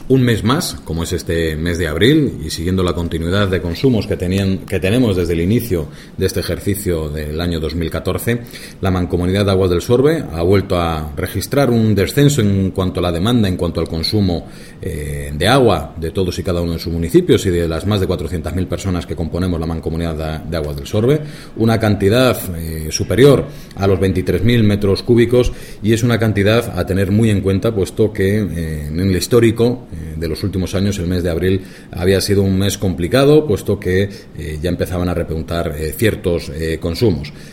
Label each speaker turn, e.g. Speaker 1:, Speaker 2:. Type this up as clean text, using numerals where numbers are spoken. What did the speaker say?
Speaker 1: un mes más, como es este mes de abril, y siguiendo la continuidad de consumos que tenemos desde el inicio de este ejercicio del año 2014, la Mancomunidad de Aguas del Sorbe ha vuelto a registrar un descenso en cuanto a la demanda, en cuanto al consumo de agua de todos y cada uno de sus municipios y de las más de 400.000 personas que componemos la Mancomunidad de Aguas del Sorbe, una cantidad superior a los 23.000 metros cúbicos, y es una cantidad a tener muy en cuenta, puesto que en el histórico de los últimos años el mes de abril había sido un mes complicado, puesto que ya empezaban a repuntar ciertos consumos.